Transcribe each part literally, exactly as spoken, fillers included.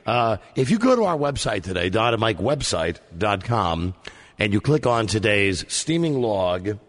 Uh, if you go to our website today, don and mike website dot com, and you click on today's steaming log,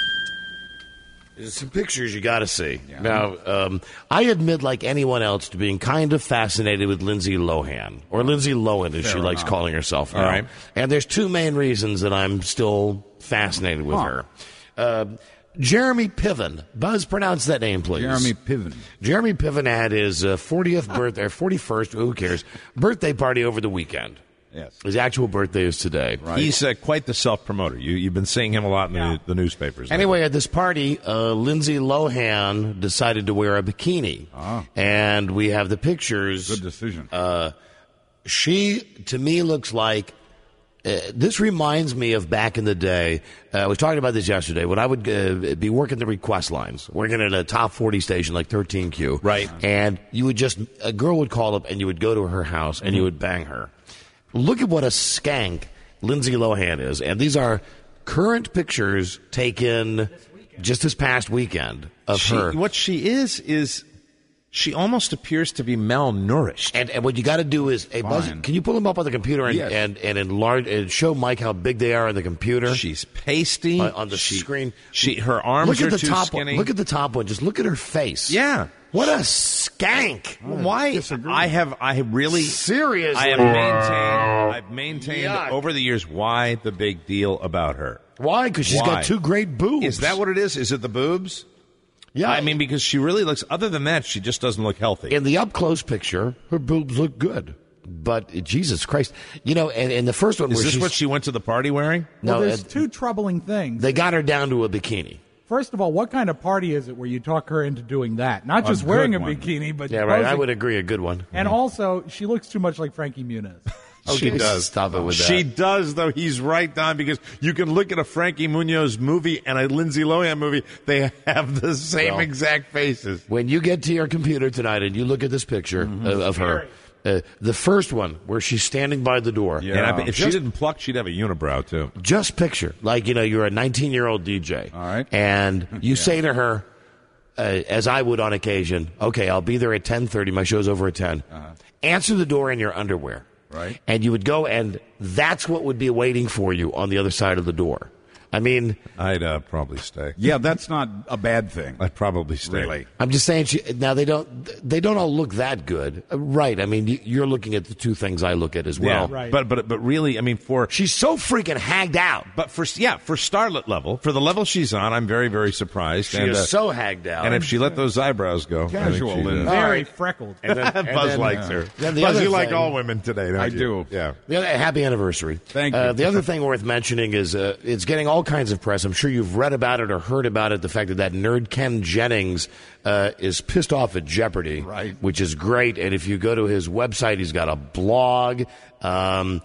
there's some pictures you got to see. Yeah. Now, um, I admit, like anyone else, to being kind of fascinated with Lindsay Lohan, or Lindsay Lohan, as Fair she likes enough. calling herself now. All right. And there's two main reasons that I'm still fascinated with huh. her. Uh, Jeremy Piven. Buzz, pronounce that name, please. Jeremy Piven. Jeremy Piven had his uh, fortieth birthday, or forty-first, who cares, birthday party over the weekend. Yes. His actual birthday is today. Right. He's uh, quite the self-promoter. You, you've been seeing him a lot in yeah. the, the newspapers. Anyway, at this party, uh, Lindsay Lohan decided to wear a bikini. Ah. And we have the pictures. Good decision. Uh, she, to me, looks like... Uh, this reminds me of back in the day. Uh, I was talking about this yesterday when I would uh, be working the request lines, working at a top forty station like thirteen Q. Right. And you would just, a girl would call up and you would go to her house and mm-hmm. you would bang her. Look at what a skank Lindsay Lohan is. And these are current pictures taken just this past weekend of she, her. What she is, is she almost appears to be malnourished. And, and what you got to do is, hey, Buzz, can you pull them up on the computer and, yes. and, and enlarge and show Mike how big they are on the computer? She's pasty. On, on the she, screen. She, her arms look at are the too top skinny. One. Look at the top one. Just look at her face. Yeah. What a skank! Why? Disagree. I have, I have really, seriously, I have maintained, I've maintained Yuck. over the years why the big deal about her. Why? Because she's Why? got two great boobs. Is that what it is? Is it the boobs? Yeah. I mean, because she really looks, other than that, she just doesn't look healthy. In the up-close picture, her boobs look good. But, Jesus Christ. You know, and in the first one... Is where this she's, what she went to the party wearing? Well, no, there's uh, two troubling things. They got her down to a bikini. First of all, what kind of party is it where you talk her into doing that? Not A just wearing a good one. bikini, but Yeah, right. posing. I would agree. A good one. And also, she looks too much like Frankie Muniz. She Okay, does. Stop it with that. She does, though. He's right, Don, because you can look at a Frankie Munoz movie and a Lindsay Lohan movie. They have the same Well, exact faces. When you get to your computer tonight and you look at this picture Mm-hmm. of, of her, uh, the first one where she's standing by the door. Yeah. And I, if she Just- didn't pluck, she'd have a unibrow, too. Just picture, like, you know, you're a nineteen-year-old D J. All right. And you Yeah. say to her, uh, as I would on occasion, okay, I'll be there at ten thirty. My show's over at ten. Uh-huh. Answer the door in your underwear. Right. And you would go, and that's what would be waiting for you on the other side of the door. I mean, I'd uh, probably stay. Yeah, that's not a bad thing. I'd probably stay. Really. I'm just saying. She, now they don't. They don't all look that good, Uh, right? I mean, you- you're looking at the two things I look at as well. Yeah, Right. but but but really, I mean, for She's so freaking hagged out. but for yeah, for starlet level, for the level she's on, I'm very very surprised. She and, is uh, so hagged out. and if she let those eyebrows go, I think Casual, she'd, uh, Lynn. All Very right. freckled. And then- and Buzz then, likes uh, her. then the Buzz, other you like thing- all women today, don't I you? do. Yeah. The other, happy anniversary. Thank Uh, you. the other thing worth mentioning is uh, it's getting all kinds of press. I'm sure you've read about it or heard about it, the fact that that nerd Ken Jennings uh, is pissed off at Jeopardy, Right. which is great. And if you go to his website, he's got a blog. Um,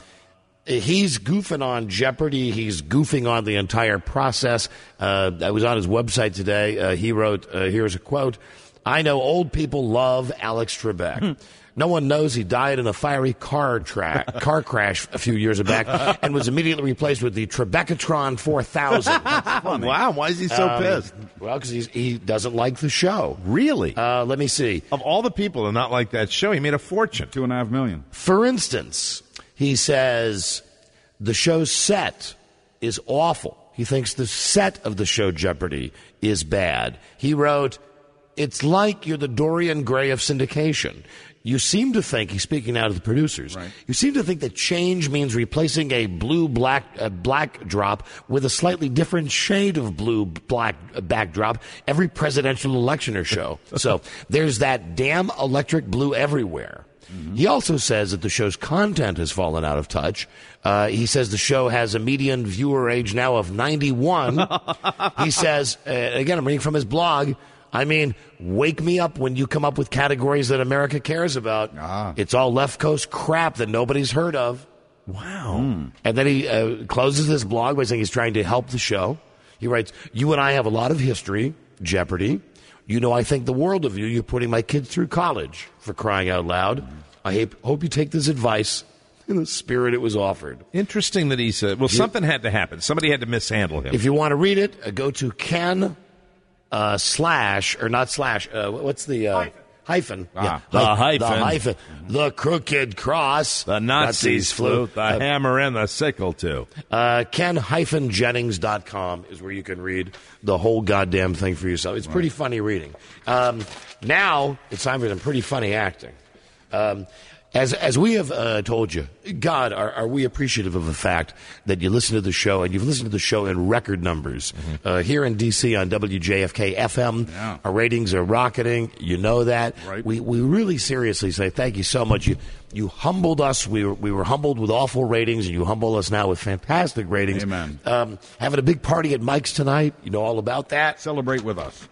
he's goofing on Jeopardy. He's goofing on the entire process. Uh, I was on his website today. Uh, he wrote, uh, here's a quote, I know old people love Alex Trebek. No one knows he died in a fiery car tra- car crash a few years back and was immediately replaced with the Trebekatron four thousand. Wow, why is he so Um, pissed? Well, because he doesn't like the show. Really? Uh, let me see. Of all the people to not like that show, he made a fortune. Two and a half million. For instance, he says the show's set is awful. He thinks the set of the show Jeopardy is bad. He wrote, it's like you're the Dorian Gray of syndication. You seem to think, he's speaking now to the producers, Right. you seem to think that change means replacing a blue-black uh, black drop with a slightly different shade of blue-black uh, backdrop every presidential election or show. So there's that damn electric blue everywhere. Mm-hmm. He also says that the show's content has fallen out of touch. Uh, he says the show has a median viewer age now of ninety-one. He says, uh, again, I'm reading from his blog, I mean, wake me up when you come up with categories that America cares about. Ah. It's all left coast crap that nobody's heard of. Wow. Mm. And then he uh, closes this blog by saying he's trying to help the show. He writes, you and I have a lot of history, Jeopardy. You know, I think the world of you. You're putting my kids through college, for crying out loud. I hope, hope you take this advice in the spirit it was offered. Interesting that he said, well, something had to happen. Somebody had to mishandle him. If you want to read it, uh, go to Ken uh, slash, or not slash, uh, what's the... Uh, hyphen. Ah, yeah, the hy- hyphen. The hyphen. The crooked cross. The Nazis flew the Uh, hammer and the sickle, too. Uh, Ken Jennings dot com is where you can read the whole goddamn thing for yourself. It's pretty funny reading. Um, now it's time for some pretty funny acting. Um, as as we have uh, told you, God, are, are we appreciative of the fact that you listen to the show, and you've listened to the show in record numbers. Mm-hmm. Uh, here in D C on W J F K F M, yeah. our ratings are rocketing. You know that. Right. We we really seriously say thank you so much. You you humbled us. We were, we were humbled with awful ratings, and you humble us now with fantastic ratings. Amen. Um, having a big party at Mike's tonight. You know all about that. Celebrate with us.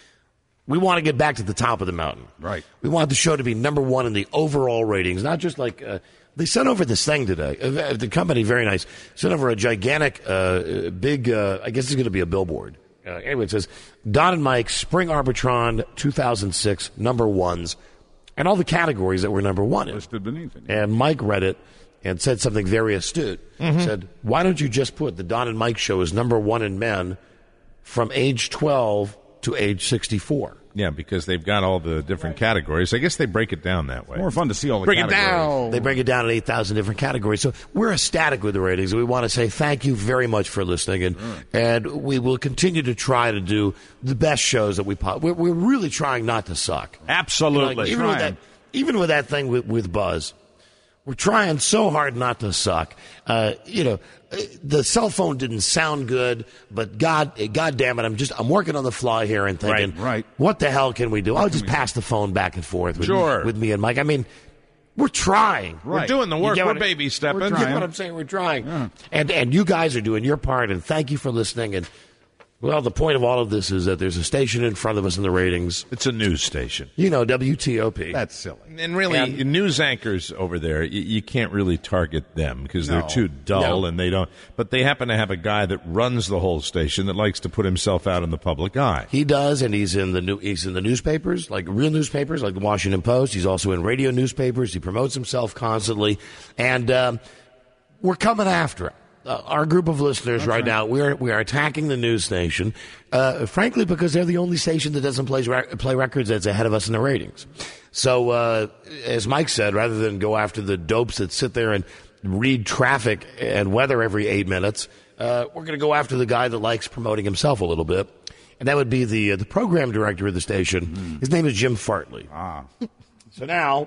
We want to get back to the top of the mountain. Right. We want the show to be number one in the overall ratings, not just like uh, they sent over this thing today. Uh, the company, very nice, sent over a gigantic, uh, big. Uh, I guess it's going to be a billboard. Uh, anyway, it says Don and Mike Spring Arbitron two thousand six number ones, and all the categories that were number one in. Listed beneath it. And Mike read it and said something very astute. Mm-hmm. Said, "Why don't you just put the Don and Mike show as number one in men from age twelve to age sixty-four?" Yeah, because they've got all the different categories. I guess they break it down that way. More fun to see all the Break it categories. down. They break it down in eight thousand different categories. So we're ecstatic with the ratings. We want to say thank you very much for listening. And Mm. and we will continue to try to do the best shows that we possibly. We're, we're really trying not to suck. Absolutely. Like, even, with that, even with that thing with, with Buzz, we're trying so hard not to suck. Uh, you know, the cell phone didn't sound good, but God, God damn it, I'm just I'm working on the fly here and thinking, Right, right. what the hell can we do? I'll just pass the phone back and forth with, Sure. with me and Mike. I mean, we're trying. We're doing the work. You get We're what- baby stepping. We're trying. You know what I'm saying? We're trying. And and you guys are doing your part, and thank you for listening. And, well, the point of all of this is that there's a station in front of us in the ratings. It's a news station. You know, W T O P. That's silly. And really, And- news anchors over there, you, you can't really target them because No. they're too dull No. and they don't. But they happen to have a guy that runs the whole station that likes to put himself out in the public eye. He does, and he's in the new, he's in the newspapers, like real newspapers, like the Washington Post. He's also in radio newspapers. He promotes himself constantly, and um, we're coming after him. Uh, our group of listeners right, right. now, we are we are attacking the news station, uh, frankly, because they're the only station that doesn't play rec- play records that's ahead of us in the ratings. So, uh, as Mike said, rather than go after the dopes that sit there and read traffic and weather every eight minutes, uh, we're going to go after the guy that likes promoting himself a little bit. And that would be the uh, the program director of the station. Mm. His name is Jim Fartley. Ah. So now,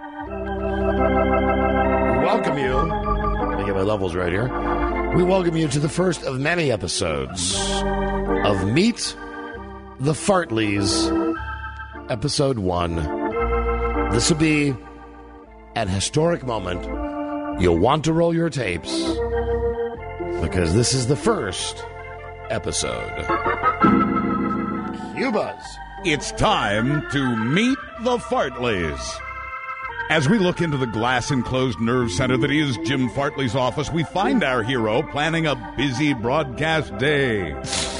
we welcome you. Let me get my levels right here. We welcome you to the first of many episodes of Meet the Fartleys, Episode one. This will be an historic moment. You'll want to roll your tapes because this is the first episode. Cue Buzz. It's time to meet the Fartleys. As we look into the glass-enclosed nerve center that is Jim Fartley's office, we find our hero planning a busy broadcast day.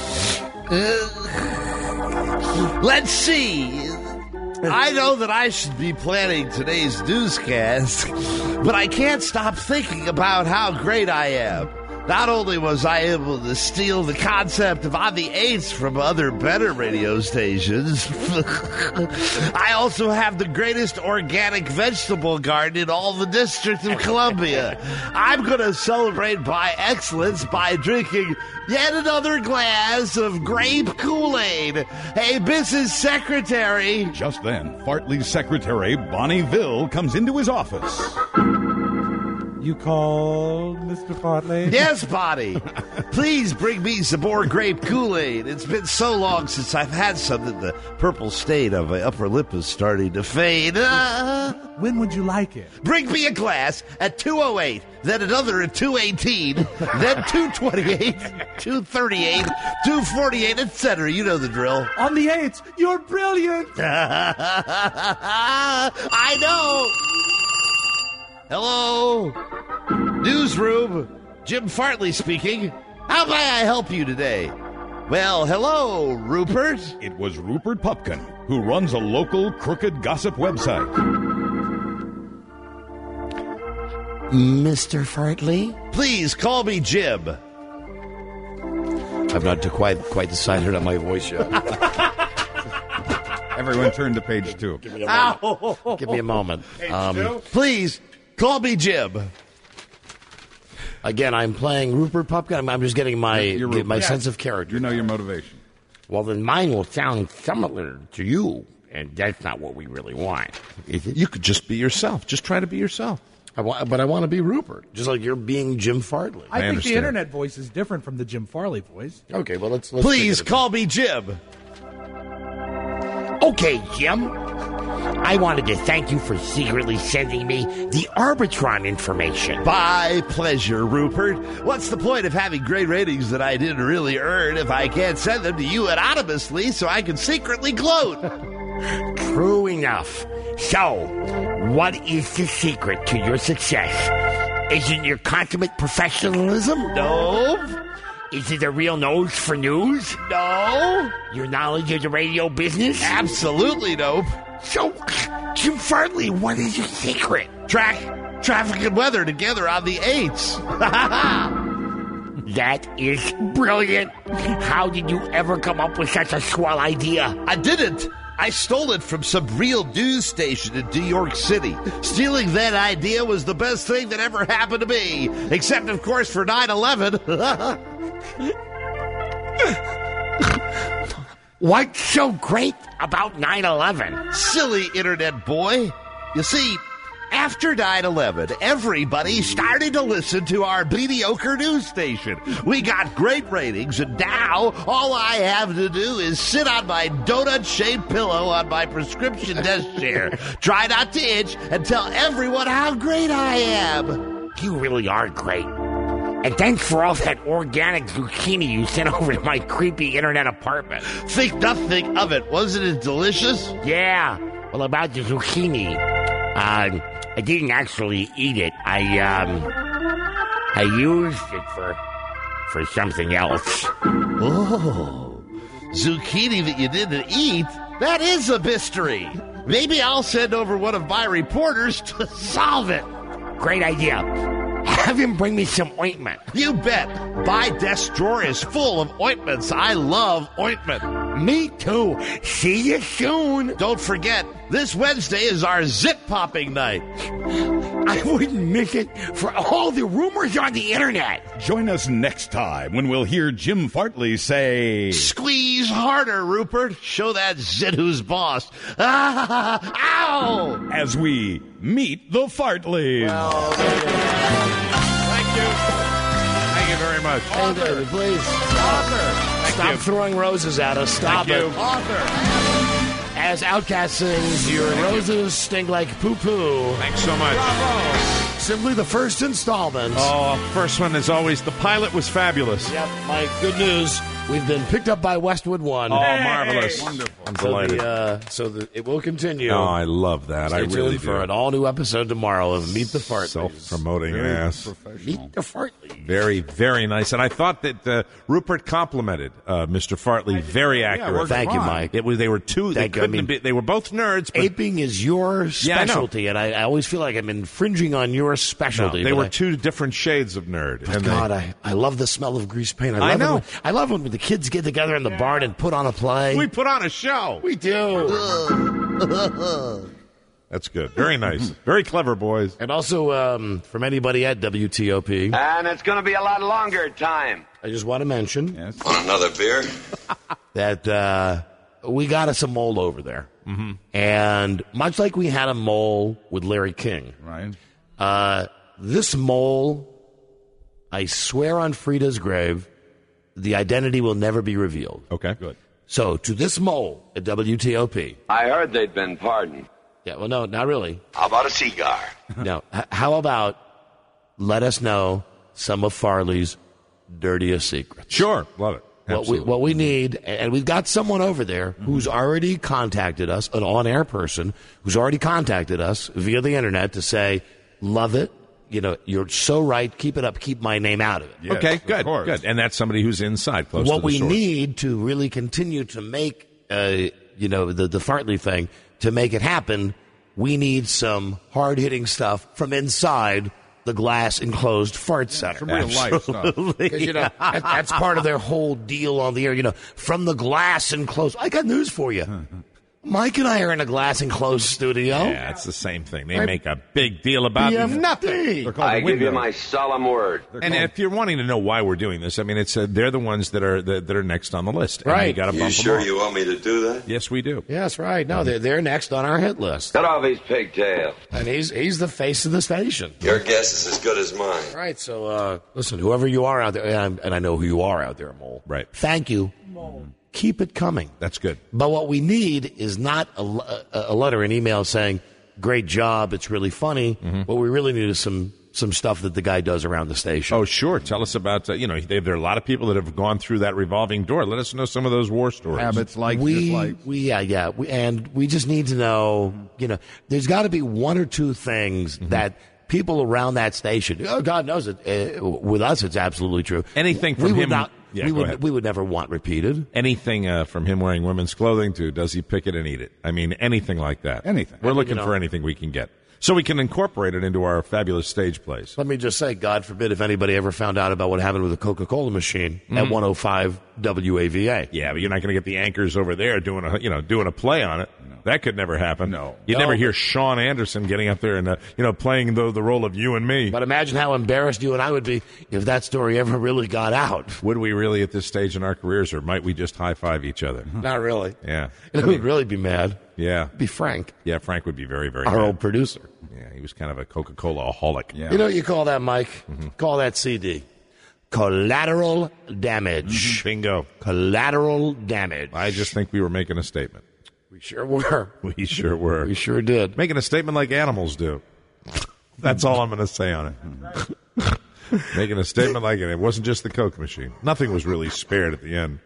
Let's see. I know that I should be planning today's newscast, but I can't stop thinking about how great I am. Not only was I able to steal the concept of On the Eights from other better radio stations, I also have the greatest organic vegetable garden in all the District of Columbia. I'm going to celebrate my excellence by drinking yet another glass of grape Kool-Aid. Hey, Missus Secretary. Just then, Fartley's secretary, Bonnie Ville, comes into his office. You called, Mister Fartley? Yes, Bonnie. Please bring me some more grape Kool-Aid. It's been so long since I've had some that the purple stain on my upper lip is starting to fade. Uh, When would you like it? bring me a glass at two oh eight, then another at two eighteen, then two twenty-eight, two thirty-eight, two forty-eight, et cetera. You know the drill. On the eights, you're brilliant. I know. Hello, newsroom. Jim Fartley speaking. How may I help you today? Well, hello, Rupert. It was Rupert Pupkin, who runs a local crooked gossip website. Mister Fartley? Please call me Jim. I've not quite quite decided on my voice yet. Everyone turn to page two. Give me a moment. Give me a moment. Um, Please, call me Jim. again, I'm playing Rupert Pupkin. I'm, I'm just getting my You're get Rupert. my Yeah. sense of character. You know your motivation. Well, then mine will sound similar to you, and that's not what we really want. Is it? You could just be yourself. Just try to be yourself. I wa- but I want to be Rupert, just like you're being Jim Farley. I, think understand. the internet voice is different from the Jim Farley voice. Okay, well let's. let's Please figure it call me Jim. out. Okay, Jim. I wanted to thank you for secretly sending me the Arbitron information. My pleasure, Rupert. What's the point of having great ratings that I didn't really earn if I can't send them to you anonymously so I can secretly gloat? True enough. So, what is the secret to your success? Is it your consummate professionalism? Nope. Is it a real nose for news? No. Your knowledge of the radio business? Absolutely nope. So, Jim Farley, what is your secret? Track traffic and weather together on the eights. That is brilliant. How did you ever come up with such a swell idea? I didn't. I stole it from some real news station in New York City. Stealing that idea was the best thing that ever happened to me. Except, of course, for nine eleven. What's so great about nine eleven? Silly internet boy. You see, after nine eleven, everybody started to listen to our mediocre news station. We got great ratings, and now all I have to do is sit on my donut-shaped pillow on my prescription desk chair, try not to itch, and tell everyone how great I am. You really are great. And thanks for all that organic zucchini you sent over to my creepy internet apartment. Think nothing of it. Wasn't it delicious? Yeah. Well, about the zucchini, uh, I didn't actually eat it. I, um, I used it for, for something else. Oh, zucchini that you didn't eat? That is a mystery. Maybe I'll send over one of my reporters to solve it. Great idea. Have him bring me some ointment. You bet. My desk drawer is full of ointments. I love ointment. Me too. See you soon. Don't forget, this Wednesday is our zit-popping night. I wouldn't miss it for all the rumors on the internet. Join us next time when we'll hear Jim Fartley say... Squeeze harder, Rupert. Show that zit who's boss. Ow! As we meet the Fartleys. Thank you. Thank you very much. Hey, David, please. Stop you. throwing roses at us. Stop Thank it. you. As Outcast sings, your roses stink like poo-poo. Thanks so much. Simply the first installment. Oh, first one is always, the pilot was fabulous. Yep, Mike, good news. We've been picked up by Westwood One. Oh, marvelous. Wonderful. I'm so delighted. the, uh, so the, it will continue. Oh, I love that. Stay I tuned really do. for an all-new episode tomorrow of Meet the Fartleys. Self-promoting Very ass. professional. Meet the Fartleys. Very, very nice. And I thought that uh, Rupert complimented uh, Mister Fartley very accurate. we're Thank you, fine. Mike. It was. They were two. They Thank you. I couldn't mean- have been, They were both nerds. But Aping is your Yeah, I know. specialty, and I, I always feel like I'm infringing on your no, specialty. they but were I- two different shades of nerd. But And God, they, I, I love the smell of grease paint. I, I love know. It when, I love when the kids get together in the barn and put on a play. we put on a show. We do. That's good. Very nice. Very clever, boys. And also, um, from anybody at W T O P, And it's going to be a lot longer time. I just want to mention Yes. Want another beer? that uh, we got us a mole over there. Mm-hmm. And much like we had a mole with Larry King, Right. uh, this mole, I swear on Frida's grave, the identity will never be revealed. Okay. Good. So, to this mole at W T O P, I heard they'd been pardoned. yeah, well, no, not really. How about a cigar? No, h- how about let us know some of Farley's dirtiest secrets? Sure. Love it. What we, Absolutely. what we need, and we've got someone over there who's already contacted us, an on-air person who's already contacted us via the internet to say, love it, you know, you're so right, keep it up, keep my name out of it. Yes, okay, of good, course. good. And that's somebody who's inside, close to What the we source. need to really continue to make, uh, you know, the, the Fartley thing, to make it happen, we need some hard-hitting stuff from inside the glass enclosed fart center. Some real life stuff. Because, you know, that, that's part of their whole deal on the air. You know, from the glass enclosed. I got news for you. I'm Mike and I are in a glass enclosed studio. Yeah, it's the same thing. They make a big deal about B F nothing. I give you my solemn word. And if you're wanting to know why we're doing this, I mean, it's uh, they're the ones that are that, that are next on the list. And Right. You got to You bump sure them off. you want me to do that? Yes, we do. Yeah, that's right. No, they're, they're next on our hit list. Cut off his pigtail. And he's he's the face of the station. Your guess is as good as mine. Right, so uh, listen, whoever you are out there, and, and I know who you are out there, Mole. Right. Thank you. Keep it coming. That's good. But what we need is not a, a, a letter, an email saying, great job, it's really funny. Mm-hmm. What we really need is some some stuff that the guy does around the station. Oh, sure. Tell us about, uh, you know, they, there are a lot of people that have gone through that revolving door. Let us know some of those war stories. Habits, likes, we, dislikes. we, yeah, yeah, we, and we just need to know, you know, there's got to be one or two things Mm-hmm. that people around that station, oh, God knows it, uh, with us it's absolutely true. Anything from we would him- Not, Yeah, we go would ahead. we would never want repeated. Anything uh, from him wearing women's clothing to does he pick it and eat it? I mean, anything like that. Anything. We're looking You know. for anything we can get. So we can incorporate it into our fabulous stage plays. Let me just say, God forbid if anybody ever found out about what happened with the Coca-Cola machine at one oh five W A V A. Yeah, but you're not going to get the anchors over there doing a you know doing a play on it. That could never happen. No. You'd No, never but- hear Sean Anderson getting up there and uh, you know playing the the role of you and me. But imagine how embarrassed you and I would be if that story ever really got out. Would we really at this stage in our careers, or might we just high five each other? Not really. Yeah, It would really be mad. yeah, Be Frank, yeah. Frank would be very very. our mad. old producer. Yeah, he was kind of a Coca-Cola aholic. Yeah. You know what you call that, Mike? Call that C D. Collateral damage. Bingo. Collateral damage. I just think we were making a statement. We sure were. We sure were. We sure did. Making a statement like animals do. That's all I'm going to say on it. Making a statement like it. It wasn't just the Coke machine. Nothing was really spared at the end.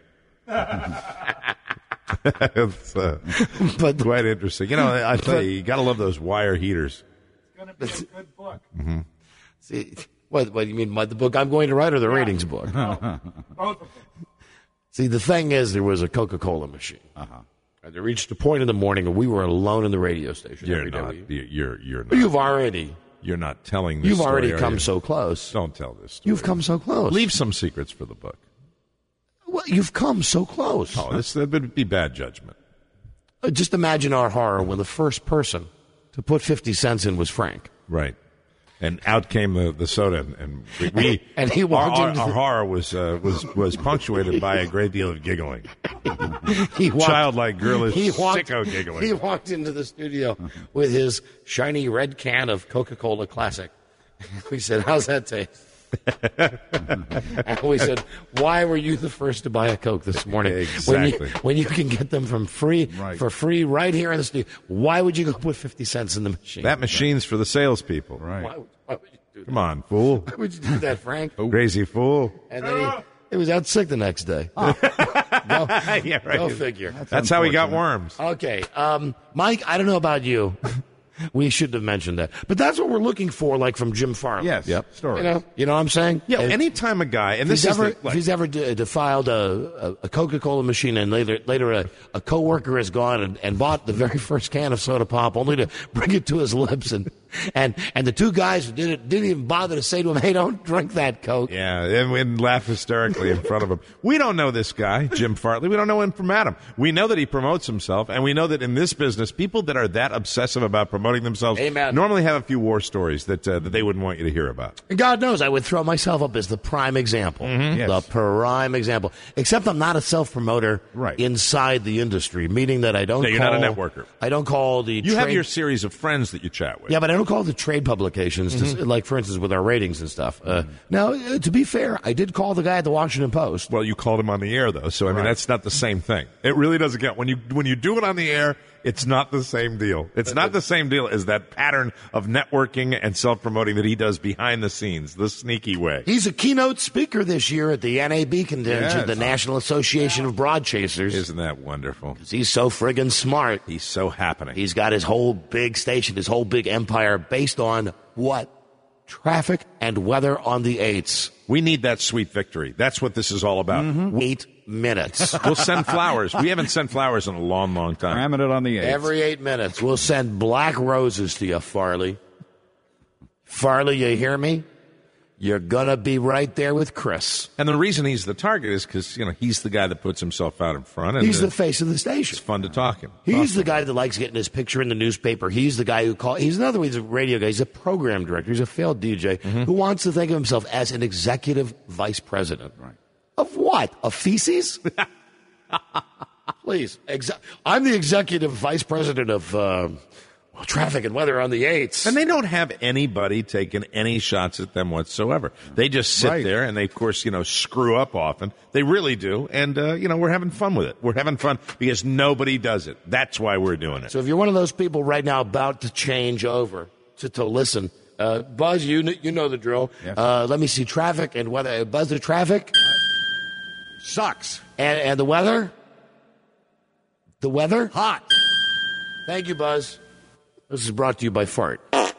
It's uh, But quite interesting. You know, I I tell you, you got to love those wire heaters. see, what, what do you mean by the book I'm going to write or the ratings book? See, the thing is, there was a Coca-Cola machine. Uh-huh. And it reached a point in the morning where we were alone in the radio station. You're every day. not. You're you're, you're not. You've already, You're not telling this you've story, already are come you? so close. Don't tell this story. You've come so close. Leave some secrets for the book. Well, you've come so close. Oh, this that would be bad judgment. Uh, Just imagine our horror when the first person to put fifty cents in was Frank. Right. And out came the, the soda, and, and we, we And he our, walked our, into our the- horror was uh, was was punctuated by a great deal of giggling, He walked, childlike, girlish, he walked, sicko giggling. He walked into the studio with his shiny red can of Coca-Cola Classic. We said, "How's that taste?" And we said, "Why were you the first to buy a Coke this morning? When Exactly. you, when you can get them from free Right. for free right here in the studio. Why would you go put fifty cents in the machine? That machine's for the salespeople. Right. Why, why would you do that? Come on, fool, Why would you do that, Frank?" crazy fool. And then he, he was out sick the next day. Go, Yeah, right. go figure. That's how he got worms. Okay, um, Mike, I don't know about you. We shouldn't have mentioned that. But that's what we're looking for, like from Jim Farley. Yes. Yep. Story. You know, you know what I'm saying? Yeah, If- anytime a guy, and if this he's is ever, the, if like, he's ever de- defiled a, a, a Coca-Cola machine and later later a, a coworker has gone and, and bought the very first can of soda pop only to bring it to his lips and and, and the two guys who did it didn't even bother to say to him, "Hey, don't drink that Coke." yeah, and we laugh hysterically in front of him. We don't know this guy, Jim Farley. We don't know him from Adam. We know that he promotes himself, and we know that in this business, people that are that obsessive about promoting themselves Amen. normally have a few war stories that uh, that they wouldn't want you to hear about. And God knows I would throw myself up as the prime example. Yes. The prime example. Except I'm not a self-promoter Right. inside the industry, meaning that I don't No, you're call, not a networker. I don't call the You have trade- your series of friends that you chat with. Yeah, but I don't call the trade publications, to, like, for instance, with our ratings and stuff. Uh, now, uh, to be fair, I did call the guy at the Washington Post. Well, you called him on the air, though, so I mean that's not the same thing. It really doesn't count when you when you do it on the air. It's not the same deal. It's not the same deal as that pattern of networking and self-promoting that he does behind the scenes, the sneaky way. He's a keynote speaker this year at the N A B convention, Yes. the National Association of Broad Chasers. Isn't that wonderful? He's so friggin' smart. He's so happening. He's got his whole big station, his whole big empire based on what? Traffic and weather on the eights. We need that sweet victory. That's what this is all about. Eight minutes. We'll send flowers. We haven't sent flowers in a long, long time. Ramming it on the eighth. Every eight minutes, we'll send black roses to you, Farley. Farley, you hear me? you're going to be right there with Chris. And the reason he's the target is because, you know, he's the guy that puts himself out in front. And He's uh, the face of the station. It's fun to talk him. He's Talk the him. guy that likes getting his picture in the newspaper. He's the guy who call. He's another way. He's a radio guy. He's a program director. He's a failed D J Mm-hmm. who wants to think of himself as an executive vice president. Right. Of what? Of feces? Please. Exe- I'm the executive vice president of uh, well, traffic and weather on the eights. And they don't have anybody taking any shots at them whatsoever. They just sit Right. there and they, of course, you know, screw up often. They really do. And, uh, you know, we're having fun with it. We're having fun because nobody does it. That's why we're doing it. So if you're one of those people right now about to change over to, to listen, uh, Buzz, you kn- you know the drill. Yes. Uh, let me see traffic and weather. Buzz, the traffic Sucks. and, and the weather. The weather? Hot. Thank you, Buzz. This is brought to you by Fart.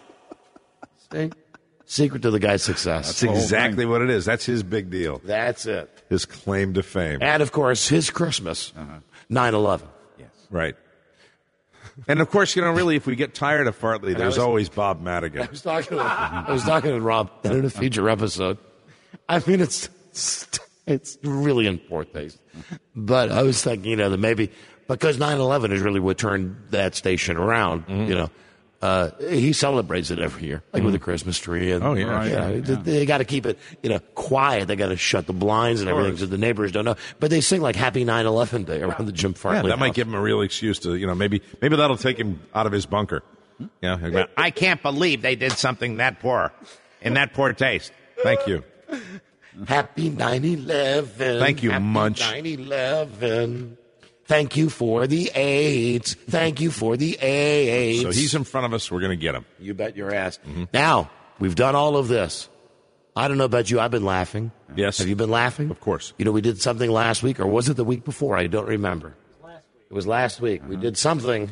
See? Secret to the guy's success. That's the whole exactly thing. what it is. That's his big deal. That's it. His claim to fame. And, of course, his Christmas, nine eleven. Right. And, of course, you know, really, if we get tired of Fartley, there's was- always Bob I Madigan. was talking to, I was talking to Rob in a feature episode. I mean, it's it's really in poor taste. But I was thinking, you know, that maybe because nine eleven is really what turned that station around, Mm-hmm. you know. Uh, he celebrates it every year, like with a Christmas tree. And, Oh, yeah, you sure, know, yeah. They got to keep it, you know, quiet. They got to shut the blinds and everything so the neighbors don't know. But they sing like Happy nine eleven Day around the Jim Fartley Yeah, that might house. give him a real excuse to, you know, maybe maybe that'll take him out of his bunker. Yeah, he'll go, I can't believe they did something that poor, in that poor taste. Thank you. Happy nine eleven. Thank you, Happy Munch. nine eleven. Thank you for the AIDS. Thank you for the AIDS. So he's in front of us. We're going to get him. You bet your ass. Now, we've done all of this. I don't know about you. I've been laughing. Yes. Have you been laughing? Of course. You know, we did something last week, or was it the week before? I don't remember. It was last week. We did something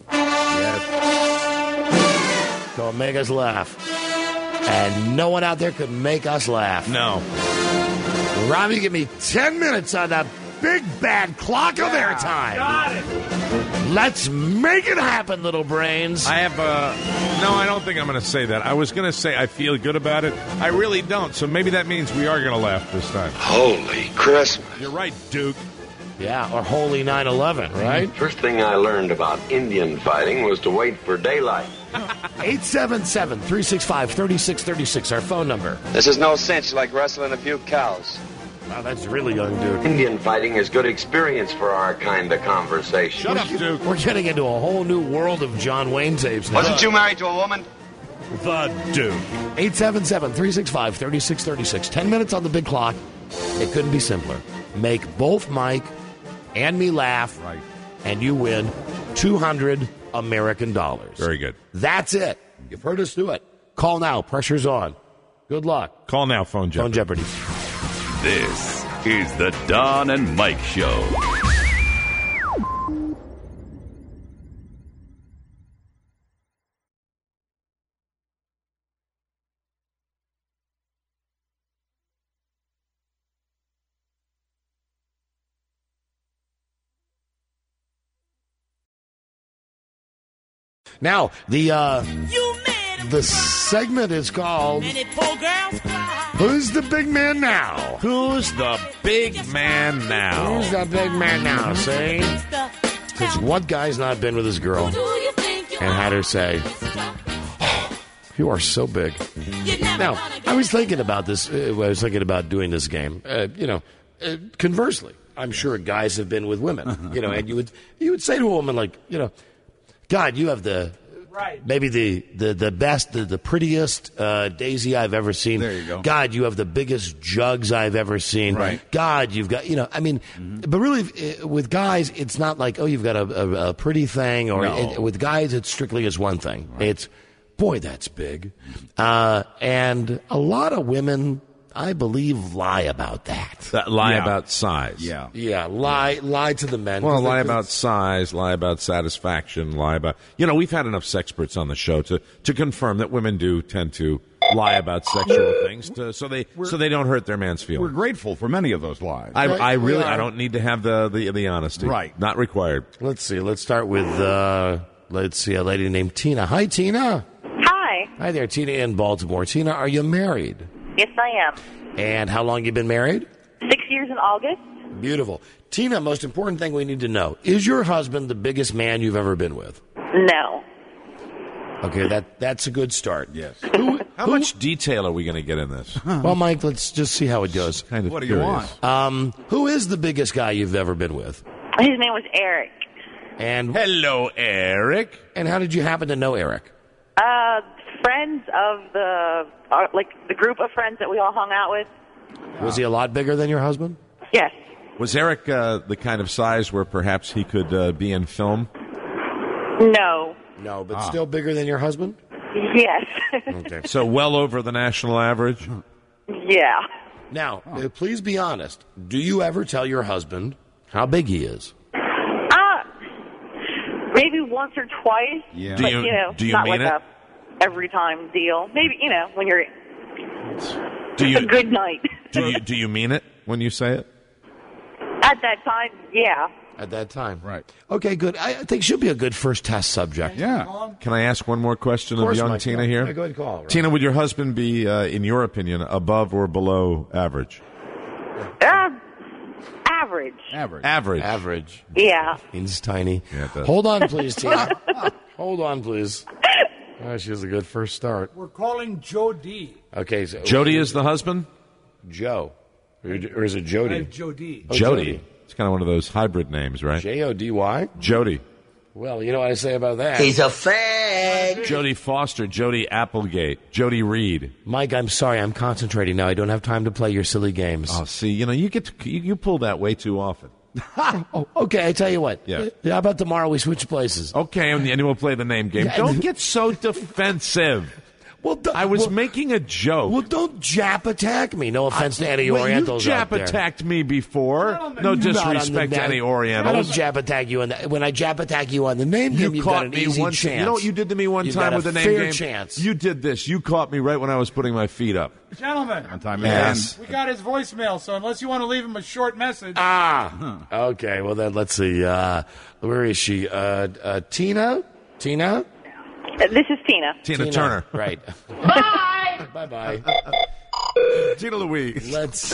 to make us laugh. And no one out there could make us laugh. No. Robbie, give me ten minutes on that big bad clock of airtime. Got it. Let's make it happen, little brains. I have, uh, no, I don't think I'm going to say that. I was going to say I feel good about it. I really don't. So maybe that means we are going to laugh this time. Holy Christmas. You're right, Duke. Yeah, or Holy nine eleven, right? First thing I learned about Indian fighting was to wait for daylight. eight seven seven, three six five, three six three six, our phone number. This is no cinch like wrestling a few cows. Wow, that's really young, dude. Indian fighting is good experience for our kind of conversation. Shut up, Duke. We're getting into a whole new world of John Wayne tapes now. Wasn't you married to a woman? The Duke. eight seven seven, three six five, three six three six. Ten minutes on the big clock. It couldn't be simpler. Make both Mike and me laugh, Right. and you win two hundred American dollars. Very good. That's it. You've heard us do it. Call now. Pressure's on. Good luck. Call now, phone Phone Jeopardy. Jeopardy. This is the Don and Mike Show. Now, the uh, the segment is called Who's the Big Man Now? Who's the big man now? Who's the big man now, see? Because what guy's not been with his girl and had her say, oh, you are so big. Now, I was thinking about this. Uh, I was thinking about doing this game. Uh, you know, uh, conversely, I'm sure guys have been with women. You know, and you would you would say to a woman like, you know, God, you have the Right. maybe the, the, the best, the, the prettiest uh, daisy I've ever seen. There you go. God, you have the biggest jugs I've ever seen. Right. God, you've got, you know, I mean, but really uh, with guys, it's not like, oh, you've got a, a, a pretty thing. Or No. it, with guys, it's strictly as one thing. It's, boy, that's big. Uh, and a lot of women, I believe, lie about that. That lie Yeah. about size. Yeah. Yeah, lie lie to the men. Well, 'Cause lie they- about size, lie about satisfaction, lie about... You know, we've had enough sexperts on the show to, to confirm that women do tend to lie about sexual things to, so they so they don't hurt their man's We're feelings. grateful for many of those lies. I, Right, I we really are. I don't need to have the, the, the honesty. Right. Not required. Let's see. Let's start with, uh, let's see, a lady named Tina. Hi, Tina. Hi. Hi there, Tina in Baltimore. Tina, are you married? Yes, I am. And how long you been married? Six years in August. Beautiful. Tina, most important thing we need to know, is your husband the biggest man you've ever been with? No. Okay, that that's a good start. Yes. Who, How who- much detail are we going to get in this? Well, Mike, let's just see how it goes. Kind of What do you curious. want? Um, who is the biggest guy you've ever been with? His name was Eric. And Hello, Eric. and how did you happen to know Eric? Uh, friends of the, uh, like, the group of friends that we all hung out with. Was he a lot bigger than your husband? Yes. Was Eric uh, the kind of size where perhaps he could uh, be in film? No. No, but still bigger than your husband? Yes. Okay. So well over the national average? Yeah. Now, uh, please be honest. Do you ever tell your husband how big he is? Uh, maybe once or twice. Yeah. Do But, you- you know, do you not mean like it? a every time deal. Maybe, you know, when you're Do a you good night. do you do you mean it when you say it? At that time, yeah. At that time. Right. Okay, good. I I think she'll be a good first test subject. Yeah. Can I ask one more question Of of, course, young Mike. Tina Yeah, here? yeah, go ahead and call, Rob. Tina, would your husband be, uh, in your opinion, above or below average? Uh, average. Average. Average. Average. Yeah. Means tiny. Yeah, it does. Hold on, please, Tina. Hold on, please. Oh, she has a good first start. We're calling Joe D. Okay, so Jody is the husband? Joe. Or, or is it I Jody? have Joe D. Oh, Jody. Jody. It's kind of one of those hybrid names, right? J O D Y? Jody. Well, you know what I say about that. He's a fag. Jody Foster, Jody Applegate, Jody Reed. Mike, I'm sorry. I'm concentrating now. I don't have time to play your silly games. Oh, see, you know, you get to, you, you pull that way too often. Oh, okay, I tell you what. Yeah. How about tomorrow we switch places? Okay, and then we'll play the name game. Yeah, Don't and- get so defensive. Well, do- I was well, making a joke. Well, don't Jap attack me. No offense to any Well, Orientals you've out Jap there. attacked me before. No Not on the disrespect to na- any I don't Orientals. Jap attack you on the, when I Jap attack you on the name game. You You've caught got an me easy once. chance. You know what you did to me one You've time got with a the name fair game? chance. You did this. You caught me right when I was putting my feet up. Gentlemen, One time Yes. again. we got his voicemail, so unless you want to leave him a short message. Ah, okay. Well, then let's see. Uh, where is she? Uh, uh, Tina? Tina? Uh, This is Tina. Tina, Turner. Right. Bye. Bye-bye. Tina Louise. Let's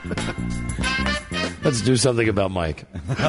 let's do something about Mike.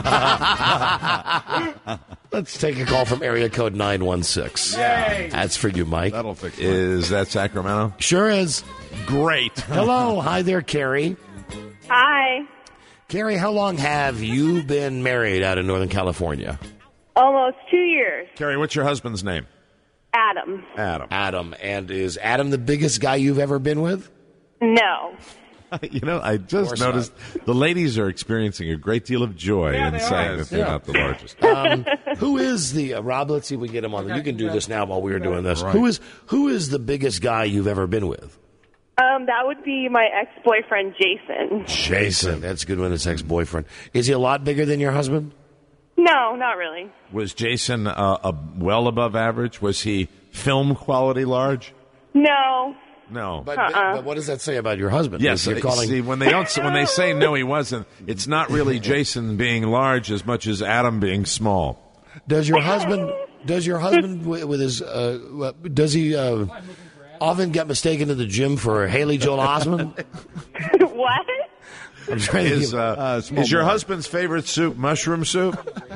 Let's take a call from area code nine one six. Yay. That's for you, Mike. That'll fix it. Is that Sacramento? Sure is. Great. Hello. Hi there, Carrie. Hi. Carrie, how long have you been married out in Northern California? Almost two years. Carrie, what's your husband's name? Adam. Adam. Adam. And is Adam the biggest guy you've ever been with? No. You know, I just course noticed the ladies are experiencing a great deal of joy Yeah, in they saying are. that they're Yeah. not the largest. Um, who is the uh, Rob? Let's see if we get him on. You can do this now while we were doing this. Right. Who is who is the biggest guy you've ever been with? Um, that would be my ex-boyfriend, Jason. Jason. That's a good one. His ex-boyfriend. Is he a lot bigger than your husband? No, not really. Was Jason uh, a well above average? Was he film quality large? No. No. But, Uh-uh. but what does that say about your husband? Yes, You're calling. see, when they don't, when they say no, he wasn't. It's not really Jason being large as much as Adam being small. Does your husband? Does your husband wi- with his? Uh, does he uh, often get mistaken to the gym for Haley Joel Osment? What? I'm trying to Is, think. uh, Uh, small is your boy. husband's favorite soup mushroom soup?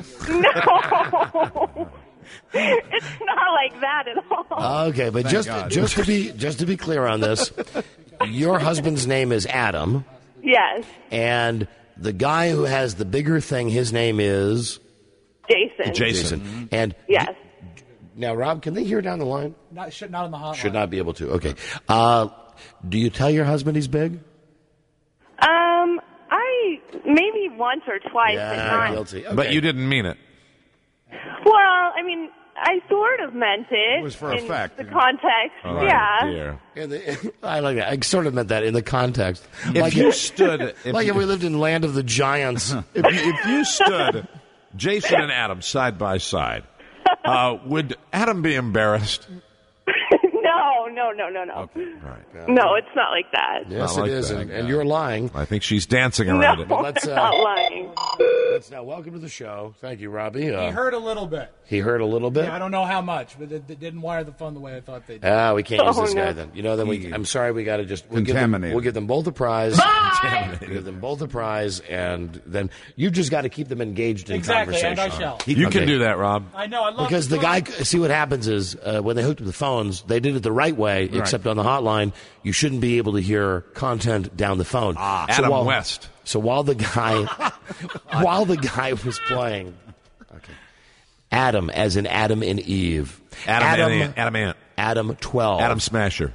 No. It's not like that at all. Okay, but just God. just to be just to be clear on this, your husband's name is Adam, Yes. and the guy who has the bigger thing, his name is Jason. Jason. And Yes. now, Rob, can they hear down the line? Not, should, not on the hotline. Should not be able to. Okay. Uh, do you tell your husband he's big? Um, I maybe once or twice, but not. guilty. Okay. But you didn't mean it. Well, I mean, I sort of meant it. It was for in effect. the context. Oh, yeah. dear. In the, I like that. I sort of meant that in the context. If like you if, stood, if, like you, if we lived in Land of the Giants. if, you, if you stood Jason and Adam side by side, uh, would Adam be embarrassed? No, no, no, no, no. Right. No, it's not like that. Yes, I like it is, that. and, and you're lying. I think she's dancing No, around it. let's, I'm uh, not lying. Let's now welcome to the show. Thank you, Robbie. Uh, He heard a little bit. he heard a little bit. Yeah, I don't know how much, but it, it didn't wire the phone the way I thought they did. Ah, we can't use Oh, this no. guy then. You know, then we. I'm sorry, we got to just we'll give, them, Contaminated. we'll give them both a prize. We'll give them both a prize, and then you just got to keep them engaged in Exactly, and conversation. I shall. You Okay. can do that, Rob. I know. I love Because the the guy, see what happens is uh, when they hooked up the phones, they did it the right way, except on the hotline, you shouldn't be able to hear content down the phone. Ah, Adam West. So while the guy, while the guy was playing, okay, Adam, as in Adam and Eve, Adam, Adam, Adam, Adam Ant. Adam twelve, Adam Smasher.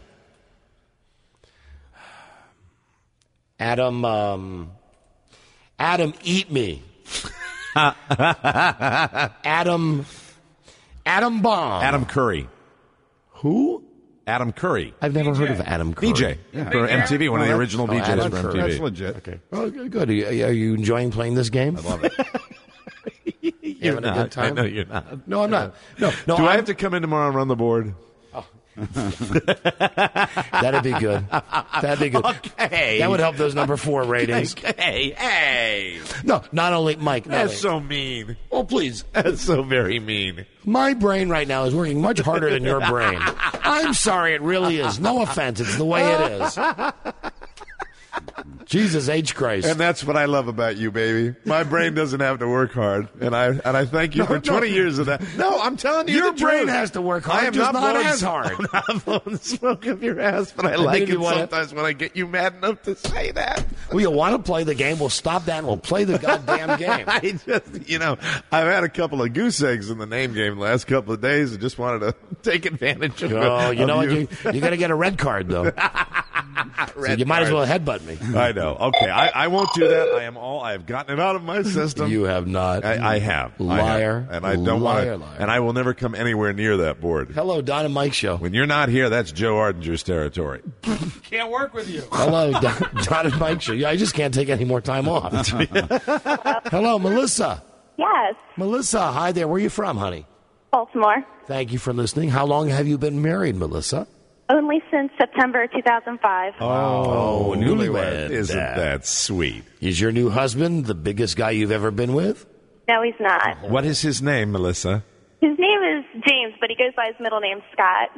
Adam, um, Adam, eat me, Adam, Adam bomb, Adam Curry. who? Adam Curry. I've never heard of Adam Curry. B J for M T V, one of the original Oh, D Js Adam for M T Curry. V. That's legit. Okay. Oh, good. good. Are you, are you enjoying playing this game? I love it. You're having a not. good time? I know you're not. No, I'm not. No, no. Do I I'm- have to come in tomorrow and run the board? That'd be good. That'd be good. Okay. That would help those number four ratings. Hey, hey. No, not only Mike. Not That's only- so mean. Oh, please. That's so very mean. My brain right now is working much harder than your brain. I'm sorry, it really is. No offense. It's the way it is. Jesus H. Christ. And that's what I love about you, baby. My brain doesn't have to work hard, and I and I thank you No, for no. twenty years of that. No, I'm telling you, Your the brain truth. has to work hard, I am just not, not blowing, as hard. I'm not blowing smoke up your ass, but I like maybe it wanna- sometimes when I get you mad enough to say that. Well, you want to play the game? We'll stop that and we'll play the goddamn game. I just, you know, I've had a couple of goose eggs in the name game the last couple of days, and just wanted to take advantage of. Oh, you of know what? you. You, you got to get a red card, though. So you might as well headbutt me. I know. Okay, I, I won't do that. I am all. I have gotten it out of my system. You have not. I, I have. I Liar. have. And I don't want Liar, to. liar. And I will never come anywhere near that board. Hello, Don and Mike show. When you're not here, that's Joe Ardinger's territory. Can't work with you. Hello, Don, Don and Mike show. Yeah, I just can't take any more time off. Hello, Melissa. Yes, Melissa, hi there. Where are you from, honey? Baltimore. Thank you for listening. How long have you been married, Melissa? Only since September two thousand five. Oh, newlywed. Isn't that sweet? Is your new husband the biggest guy you've ever been with? No, he's not. What is his name, Melissa? His name is James, but he goes by his middle name, Scott.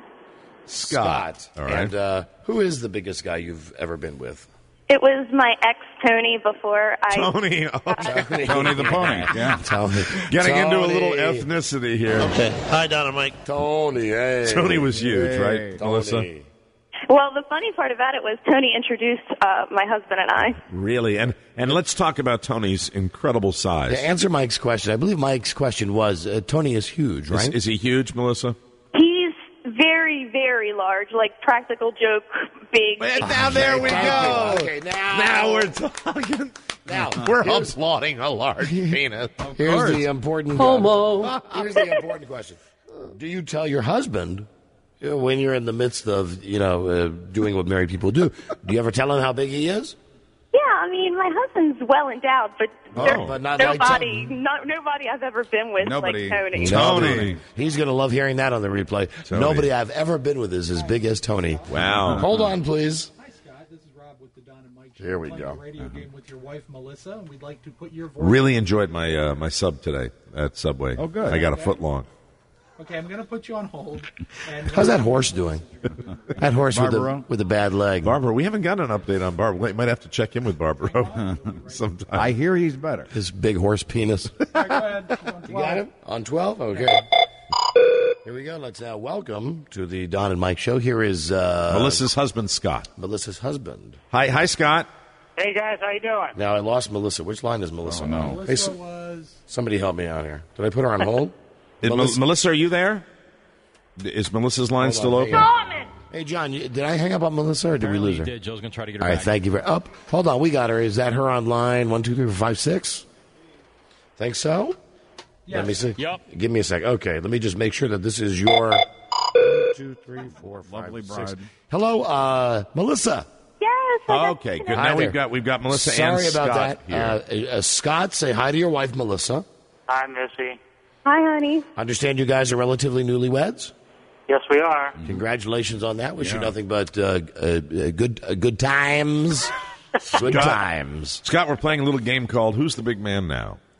Scott. All right. And uh, who is the biggest guy you've ever been with? It was my ex, Tony, before I... Tony. Okay. Tony the Pony. Yeah. Tell me. Getting into a Tony. little ethnicity here. Okay. Hi, Don and Mike. Tony, hey. Tony was huge, right, Tony. Melissa? Well, the funny part about it was Tony introduced uh, my husband and I. Really? And and let's talk about Tony's incredible size. To answer Mike's question, I believe Mike's question was, uh, Tony is huge, right? Is, is he huge, Melissa? He's very, very large, like Practical Joke, big. Now there we Thank go. you. Okay, now, Now we're talking. now We're here's, applauding a large penis. here's the important homo. Here's the important question: do you tell your husband you know, when you're in the midst of you know uh, doing what married people do? Do you ever tell him how big he is? Yeah, I mean, my husband's well endowed, but Oh, there's but not like nobody, Tony. not, nobody I've ever been with Nobody. like Tony. Tony. He's going to love hearing that on the replay. Tony. Nobody I've ever been with is as big as Tony. Wow. Hold on, please. Hi, Scott. This is Rob with the Don and Mike show. Here we We're go. playing a radio game with your wife, Melissa, and we'd like to put your voice... Really enjoyed my uh, my sub today at Subway. Oh, good. I got a foot long. Okay, I'm going to put you on hold. And How's that horse doing? That horse with Barbaro? a, with a bad leg. Barbara, we haven't gotten an update on Barbara. We might have to check in with Barbara sometime. I hear he's better. His big horse penis. All right, go ahead. You got him? On twelve? Okay. Here we go. Let's now welcome to the Don and Mike show. Here is uh, Melissa's husband, Scott. Melissa's husband. Hi, hi, Scott. Hey guys, how you doing? Now, I lost Melissa. Which line is Melissa? Oh, no. Hey, Melissa s- was... somebody help me out here. Did I put her on hold? Is Melissa, Melissa- Melissa, are you there? Is Melissa's line Hold still on, open? hang on. Hey, John, you, did I hang up on Melissa or did we lose her? You did. Joe's going to try to get her All right, back. thank you very Up. Hold on, we got her. Is that her on line one, two, three, four, five, six? Think so? Yes. Let me see. Yep. Give me a sec. Okay, let me just make sure that this is your one, two, three, four, five, Lovely six. bride. Hello, uh, Melissa. Yes. I got Okay, to good. know. Hi Now we've there. got we've got Melissa Sorry and about Scott that. here. Uh, uh, Scott, say hi to your wife, Melissa. Hi, Missy. Hi, honey. Understand you guys are relatively newlyweds. Yes, we are. Congratulations on that. Wish you nothing but uh, uh, uh, good uh, good times. Good times. Scott, we're playing a little game called Who's the Big Man Now?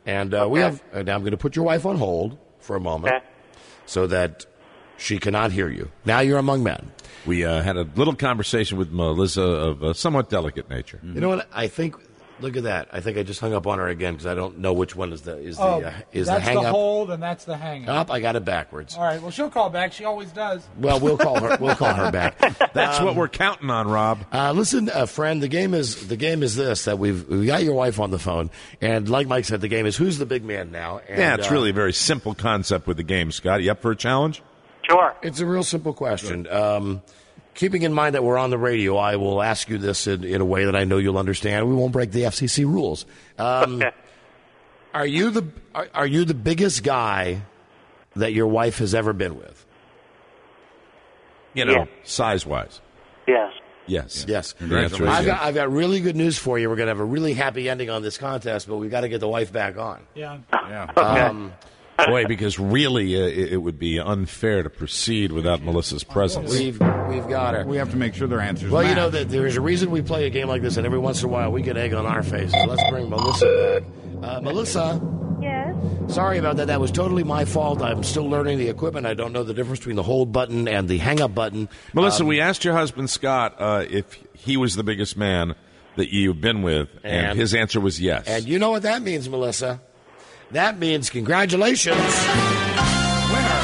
And uh, we have. Uh, now I'm going to put your wife on hold for a moment, Okay. so that she cannot hear you. Now you're among men. We uh, had a little conversation with Melissa of a somewhat delicate nature. You know what? I think. Look at that. I think I just hung up on her again because I don't know which one is the is the Oh, uh, is that's the hang the up. hold and that's the hang up. Up, I got it backwards. All right. Well, she'll call back. She always does. Well, we'll call her. We'll call her back. That's what we're counting on, Rob. Uh, listen, uh, friend. The game is the game is this that we've we got your wife on the phone, and like Mike said, the game is who's the big man now. And, Yeah, it's uh, really a very simple concept with the game, Scott. You up for a challenge? Sure. It's a real simple question. Um, keeping in mind that we're on the radio, I will ask you this in, in a way that I know you'll understand. We won't break the F C C rules. Um, Okay. Are you the are, are you the biggest guy that your wife has ever been with? You know, Yeah. size-wise. Yes. Yes. Yes. The answer is I've yes. got, I've got really good news for you. We're going to have a really happy ending on this contest, but we've got to get the wife back on. Yeah. Yeah. Okay. Um, Boy, because really uh, it, it would be unfair to proceed without Melissa's presence. we've we've got her. We have to make sure their answers Well, you know match. that there's a reason we play a game like this, and every once in a while we get egg on our faces. Let's bring Melissa back. Uh, Melissa, Yes. sorry about that. That was totally my fault. I'm still learning the equipment. I don't know the difference between the hold button and the hang up button. Melissa, Um, we asked your husband, Scott, uh, if he was the biggest man that you've been with, and, And- his answer was yes. And you know what that means, Melissa? That means congratulations. Winner.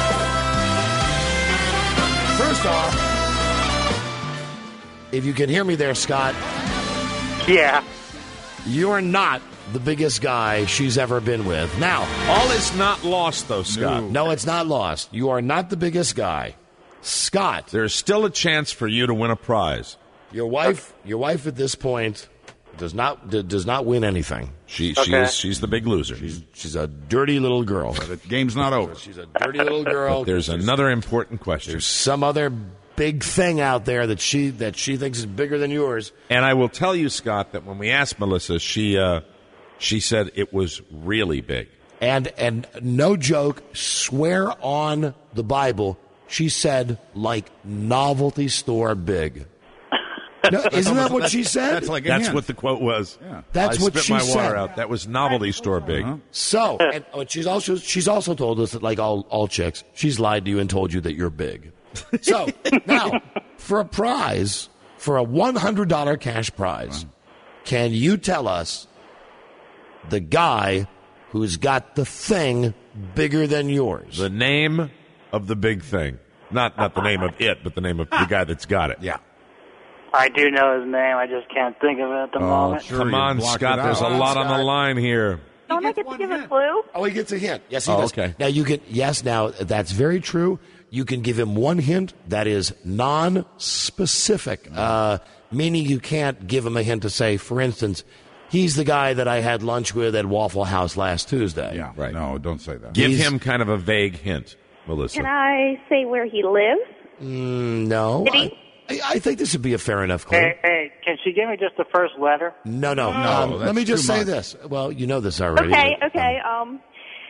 First off, if you can hear me there, Scott, Yeah. you're not the biggest guy she's ever been with. Now, All is not lost, though, Scott. no, it's not lost. You are not the biggest guy. Scott, There's still a chance for you to win a prize. your wife, your wife at this point does not d- does not win anything. She, she Okay. is she's the big loser. She's a dirty little girl. The game's not over. She's a dirty little girl. There's another important question. There's some other big thing out there that she that she thinks is bigger than yours. And I will tell you, Scott, that when we asked Melissa, she uh, she said it was really big. And and no joke, swear on the Bible, she said like novelty store big. No, isn't that what she said? That's like a That's hint. what the quote was. Yeah. That's I what spit she my said. water out. That was novelty store big. Uh-huh. So, and oh, she's also she's also told us that like all all chicks, she's lied to you and told you that you're big. So now, for a prize, for a one hundred dollar cash prize, can you tell us the guy who's got the thing bigger than yours? The name of the big thing. Not not the name of it, but the name of the guy that's got it. Yeah. I do know his name. I just can't think of it at the moment. sure. Come you on, blocked Scott. it There's a out. lot on the Scott. line here. Don't I gets get to one give a hint. clue? Oh, he gets a hint. Yes, he Oh, does. okay. Now you can. Yes, now that's very true. You can give him one hint that is non-specific, uh, meaning you can't give him a hint to say, for instance, he's the guy that I had lunch with at Waffle House last Tuesday. Yeah. Right. No, don't say that. Give He's- him kind of a vague hint, Melissa. Can I say where he lives? Mm, no. Did he? I, I- I think this would be a fair enough clue. Hey, hey, can she give me just the first letter? No, no. No, um, that's let me just too say much. this. Well, you know this already. Okay, but, okay. um, Um,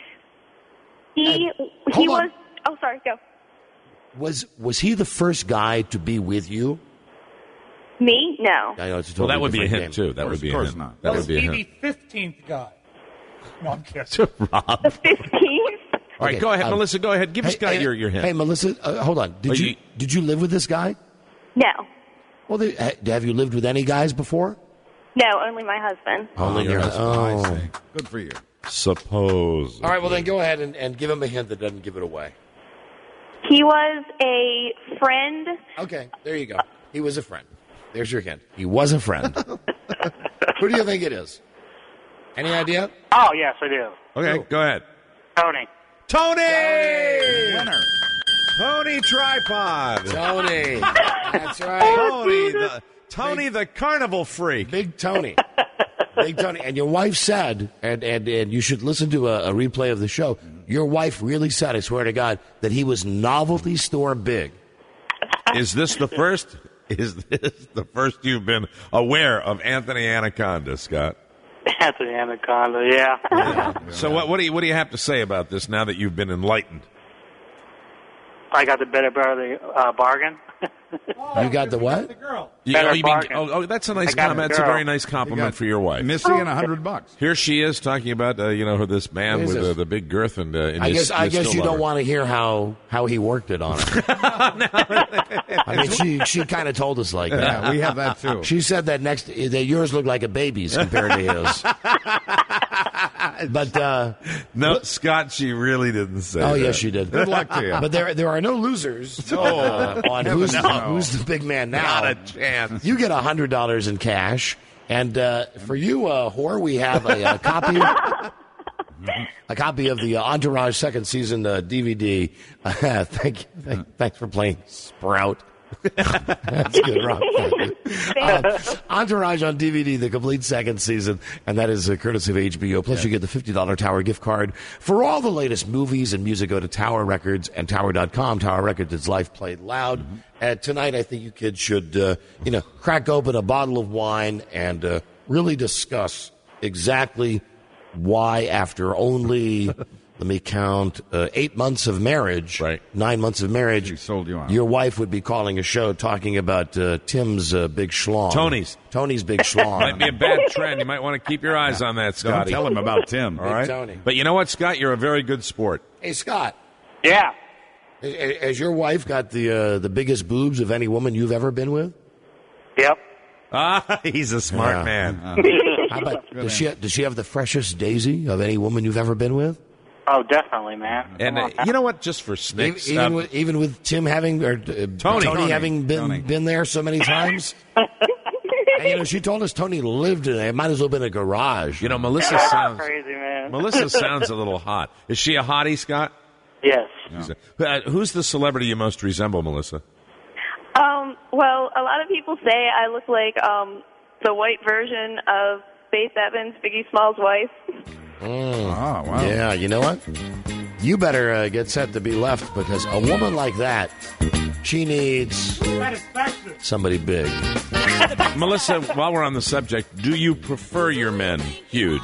he hold he on. was. Oh, sorry. Go. was was he the first guy to be with you? Me? No. I know it's a Well, totally that would be a different hint, game. too. That Of would be a course hint. not. That Was would be a he hint. the fifteenth guy? No, I'm kidding. Rob. The fifteenth. All right, Okay, go ahead, um, Melissa. Go ahead. Give Hey, Scott hey, your, your hint. Hey, Melissa, uh, hold on. Did Oh, you, you- did you live with this guy? No. Well, they, ha- have you lived with any guys before? No, only my husband. Only your Yes, oh. I see. Good for you. Suppose. All right, well then go ahead and, and give him a hint that doesn't give it away. He was a friend. Okay, there you go. He was a friend. There's your hint. He was a friend. Who do you think it is? Any idea? Oh, yes, I do. Okay, go ahead. Tony. Tony! Winner. Tony Tripod. Tony. That's right. Tony, the, Tony the carnival freak. Big Tony. Big Tony. And your wife said, and, and, and you should listen to a, a replay of the show, your wife really said, I swear to God, that he was novelty store big. Is this the first? Is this the first you've been aware of Anthony Anaconda, Scott? Anthony Anaconda, yeah. So what, what do you what do you have to say about this now that you've been enlightened? I got the better, better the uh, bargain. You got the what? The girl. You, Better oh, you mean, bargain. oh, oh, that's a nice I got comment. a That's a girl. very nice compliment for your wife. Missy and a hundred bucks. Here she is talking about, uh, you know, this man What is with uh, this? the big girth and. Uh, and I you guess s- I you guess still you love don't her. want to hear how, how he worked it on her. I mean, she she kind of told us like that. Yeah, we have that too. She said that next that yours looked like a baby's compared to his. But uh, No, Scott, she really didn't say. oh that. yes, she did. Good luck to you. But there there are no losers uh, on who's who's the big man now. Not a chance. You get a hundred dollars in cash, and uh, for you, uh, whore, we have a, a copy. A copy of the uh, Entourage second season uh, D V D. Uh, thank you. Thank, thanks for playing Sprout. That's good, Rob. Uh, Entourage on D V D, the complete second season, and that is uh, courtesy of H B O. Plus, you get the fifty dollars Tower gift card for all the latest movies and music. Go to Tower Records and Tower dot com. Tower Records is life played loud. Mm-hmm. And tonight, I think you kids should, uh, you know, crack open a bottle of wine and uh, really discuss exactly why, after only, let me count, uh, eight months of marriage, Right. nine months of marriage, She sold you out. your wife would be calling a show talking about uh, Tim's uh, big schlong. Tony's. Tony's big schlong. Might be a bad trend. You might want to keep your eyes on that, Don't Scotty. tell him about Tim. All right. Tony. But you know what, Scott? You're a very good sport. Hey, Scott, Yeah. ha- has your wife got the uh, the biggest boobs of any woman you've ever been with? Yep. Ah, he's a smart Yeah. man. How about, does she, does she have the freshest daisy of any woman you've ever been with? Oh, definitely, man. And Come uh, on. you know what? Just for Even, snicks, even, uh, with, even with Tim having, or uh, Tony, Tony. having been Tony. been there so many times? And, you know, she told us Tony lived in it. It might as well have been a garage. you know, Melissa That's sounds. crazy, man. Melissa sounds a little hot. Is she a hottie, Scott? Yes. Uh, who's the celebrity you most resemble, Melissa? Um, well, a lot of people say I look like um, the white version of Faith Evans, Biggie Smalls' wife. Oh, wow. Yeah, you know what? You better uh, get set to be left because a woman like that, she needs somebody big. Melissa, while we're on the subject, do you prefer your men huge?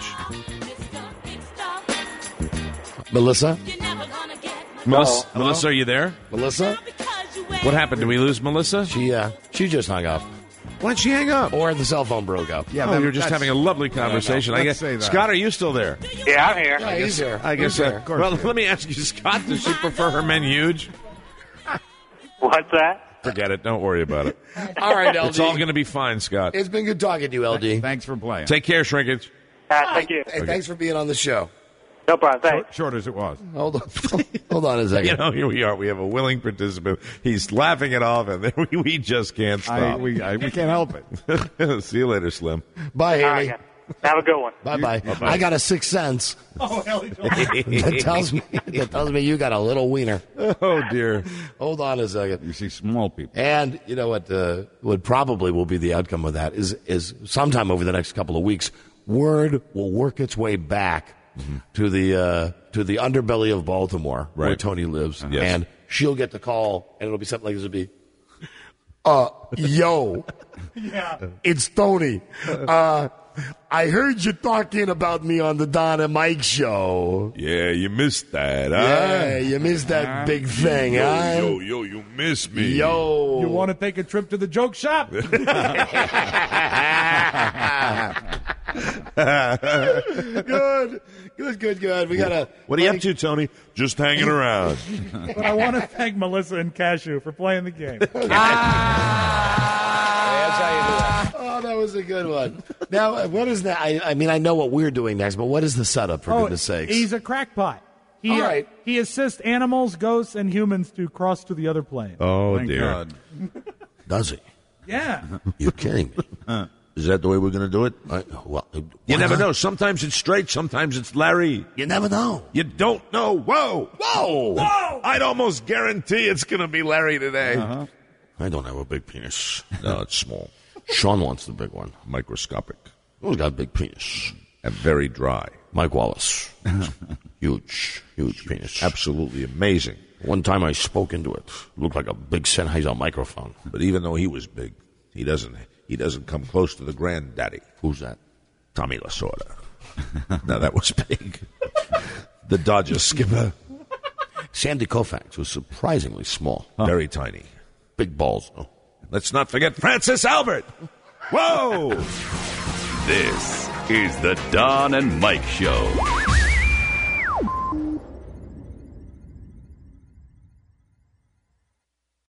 Melissa? Melissa, Melissa, are you there? Melissa? What happened? Did we lose Melissa? She uh, she just hung up. Why'd she hang up? Or the cell phone broke up. Yeah, Oh, that- we were just that's- having a lovely conversation. no, I let's guess. say that. Scott, are you still there? Yeah, I'm here. Yeah, he's here. I guess. He's Uh, here. well, let me ask you, Scott. Does she prefer her men huge? What's that? Forget it. Don't worry about it. All right, L D. It's all going to be fine, Scott. It's been good talking to you, L D. Thanks for playing. Take care, Shrinkage. Uh, thank you. Hey, thanks for being on the show. No problem. Thanks. Short, short as it was. Hold on. Hold on a second. You know, here we are. We have a willing participant. He's laughing it off, and then we, we just can't I, stop. we, I, we can't help it. See you later, Slim. Bye, All right, Haley. guys. Have a good one. Bye bye. I got a sixth sense Oh, hell, he don't. that tells me that tells me you got a little wiener. Oh dear. Hold on a second. You see small people. And you know what? Uh, what probably will be the outcome of that is is sometime over the next couple of weeks, word will work its way back to the uh, to the underbelly of Baltimore, where Right. Tony lives, Yes. and she'll get the call, and it'll be something like this: "It'll be, uh, yo, Yeah. it's Tony. Uh, I heard you talking about me on the Don and Mike show. Yeah, you missed that, huh? Yeah, you missed that big thing, Yo, huh? yo, yo, you missed me. Yo, You want to take a trip to the joke shop? good, good, good, good. We gotta. What are you up to, Tony? Just hanging around. But I want to thank Melissa and Cashew for playing the game. Oh, that was a good one. Now, what is that? I, I mean, I know what we're doing next, but what is the setup, for Oh, goodness sakes? he's a crackpot. He, All right. he assists animals, ghosts, and humans to cross to the other plane. Oh, Thank dear. God. Does he? Yeah. You're kidding me. Is that the way we're going to do it? I, well, You why never not? know. Sometimes it's straight, sometimes it's Larry. You never know. You don't know. Whoa! Whoa! Whoa! I'd almost guarantee it's going to be Larry today. I don't have a big penis. No, it's small. Sean wants the big one. Microscopic. Who's got a big penis? And very dry. Mike Wallace. huge, huge penis. Absolutely amazing. One time I spoke into it. Looked like a big Sennheiser microphone. But even though he was big, he doesn't he doesn't come close to the granddaddy. Who's that? Tommy Lasorda. Now that was big. The Dodgers skipper. Sandy Koufax was surprisingly small. Very tiny. big balls. Oh. Let's not forget Francis Albert. Whoa! This is the Don and Mike Show.